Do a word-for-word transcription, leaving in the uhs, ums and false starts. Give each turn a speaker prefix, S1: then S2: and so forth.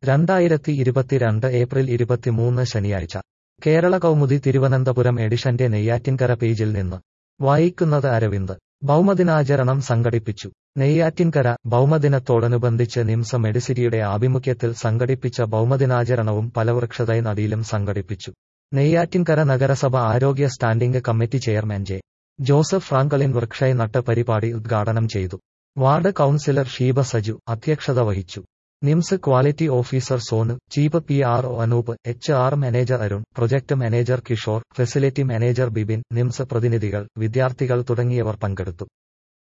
S1: രണ്ടായിരത്തി ഇരുപത്തിരണ്ട് ഏപ്രിൽ ഇരുപത്തിമൂന്ന് ശനിയാഴ്ച കേരള കൗമുദി തിരുവനന്തപുരം എഡിഷന്റെ നെയ്യാറ്റിൻകര പേജിൽ നിന്ന് വായിക്കുന്നത് അരവിന്ദ്. ഭൗമദിനാചരണം സംഘടിപ്പിച്ചു. നെയ്യാറ്റിൻകര. ഭൗമദിനത്തോടനുബന്ധിച്ച് നിംസ് മെഡിസിറ്റിയുടെ ആഭിമുഖ്യത്തിൽ സംഘടിപ്പിച്ച ഭൗമദിനാചരണവും ഫലവൃക്ഷതൈ നടീലും സംഘടിപ്പിച്ചു. നെയ്യാറ്റിൻകര നഗരസഭ ആരോഗ്യ standing committee chairman J. Joseph Franklin വൃക്ഷൈ നട്ട് പരിപാടി ഉദ്ഘാടനം ചെയ്തു. വാർഡ് കൗൺസിലർ ഷീബ സജു അധ്യക്ഷത വഹിച്ചു. NIMS quality officer Sonu, chief P R O Anoop, H R manager Arun, project manager Kishore, facility manager Bibin, NIMS പ്രതിനിധികൾ, വിദ്യാർത്ഥികൾ തുടങ്ങിയവർ പങ്കെടുത്തു.